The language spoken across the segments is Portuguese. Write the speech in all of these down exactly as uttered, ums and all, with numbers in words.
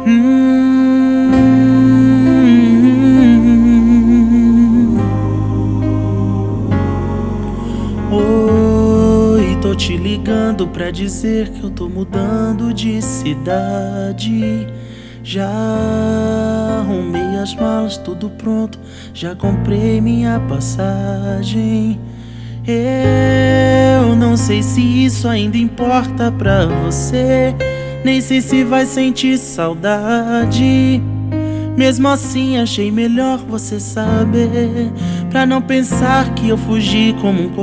Hum. Oi, tô te ligando pra dizer que eu tô mudando de cidade. Já arrumei as malas, tudo pronto, já comprei minha passagem. Eu não sei se isso ainda importa pra você, nem sei se vai sentir saudade. Mesmo assim achei melhor você saber, pra não pensar que eu fugi como um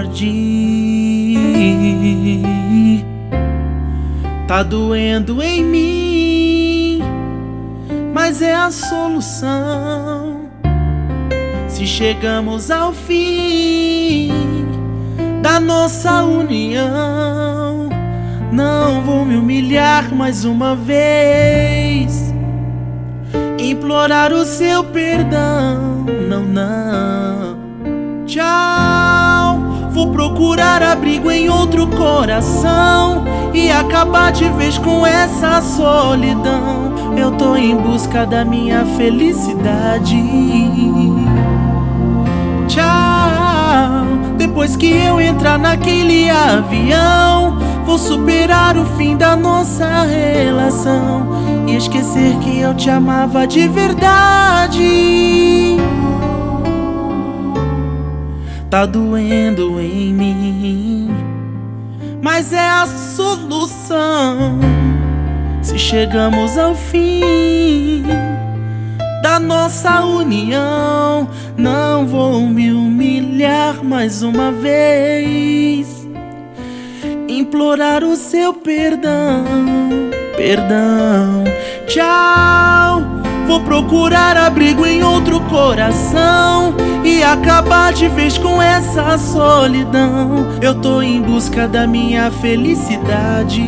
covarde. Tá doendo em mim, mas é a solução. Se chegamos ao fim da nossa união, não vou me humilhar mais uma vez, implorar o seu perdão. Não, não. Tchau. Vou procurar abrigo em outro coração e acabar de vez com essa solidão. Eu tô em busca da minha felicidade. Tchau. Depois que eu entrar naquele avião, vou superar o fim da nossa relação e esquecer que eu te amava de verdade. Tá doendo em mim, mas é a solução. Se chegamos ao fim da nossa união, não vou me humilhar mais uma vez, implorar o seu perdão. Perdão. Tchau. Vou procurar abrigo em outro coração e acabar de vez com essa solidão. Eu tô em busca da minha felicidade.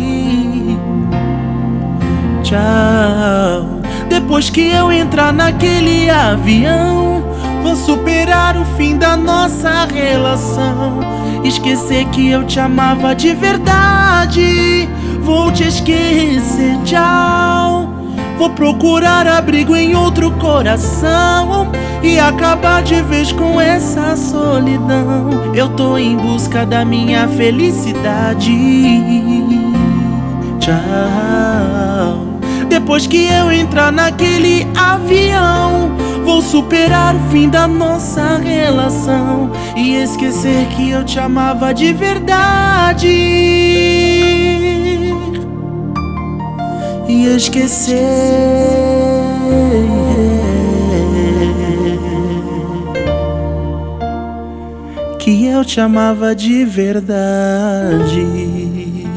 Tchau. Depois que eu entrar naquele avião, vou superar o fim da nossa relação, esquecer que eu te amava de verdade. Vou te esquecer. Tchau. Vou procurar abrigo em outro coração e acabar de vez com essa solidão. Eu tô em busca da minha felicidade. Tchau. Depois que eu entrar naquele avião, vou superar o fim da nossa relação e esquecer que eu te amava de verdade. E esquecer que eu te amava de verdade.